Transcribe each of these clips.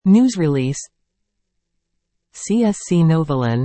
News release. CSC Novelin.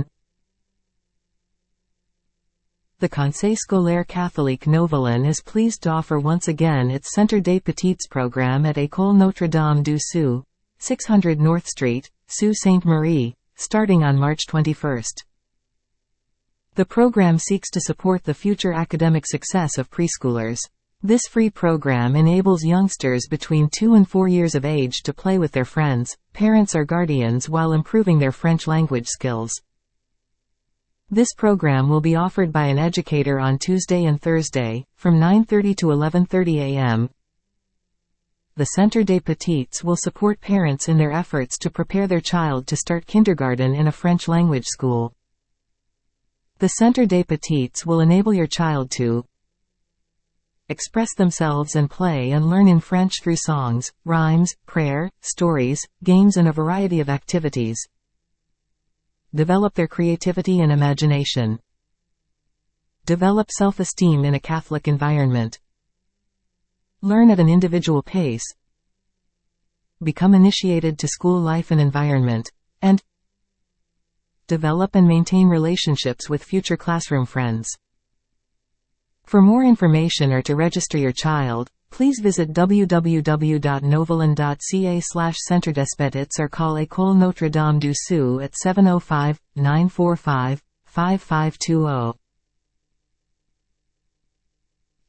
The Conseil Scolaire Catholique Novelin is pleased to offer once again its Centre des Petites program at École Notre-Dame du Sceau, 600 North Street, Sault Ste. Marie, starting on March 21. The program seeks to support the future academic success of preschoolers. This free program enables youngsters between 2 and 4 years of age to play with their friends, parents or guardians while improving their French language skills. This program will be offered by an educator on Tuesday and Thursday, from 9:30 to 11:30 a.m. The Centre des Petites will support parents in their efforts to prepare their child to start kindergarten in a French language school. The Centre des Petites will enable your child to express themselves and play and learn in French through songs, rhymes, prayer, stories, games and a variety of activities. Develop their creativity and imagination. Develop self-esteem in a Catholic environment. Learn at an individual pace. Become initiated to school life and environment. And develop and maintain relationships with future classroom friends. For more information or to register your child, please visit www.novelin.ca/Centre des Petites or call École Notre-Dame du Sceau at 705-945-5520.